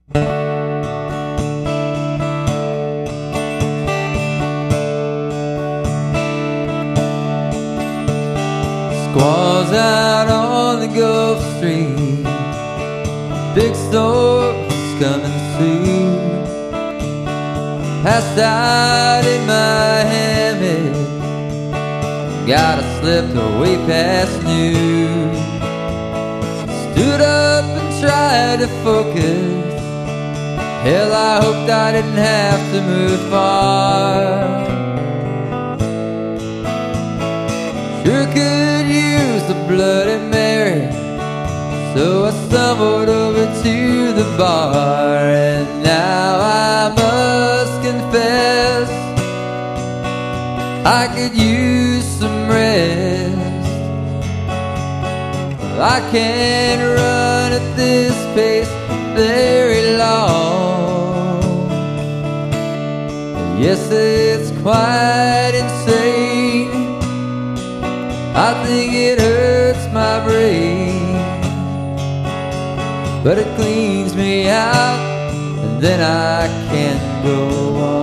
Squalls out on the Gulf Stream, big storms coming soon. Passed out in my hammock, gotta slip way past noon. Stood up and tried to focus. Hell, I hoped I didn't have to move far. Sure could use the Bloody Mary, so I stumbled over to the bar. And now I must confess, I could use some rest. I can't run at this pace very long. Yes, it's quite insane. I think it hurts my brain, but it cleans me out, and then I can go on.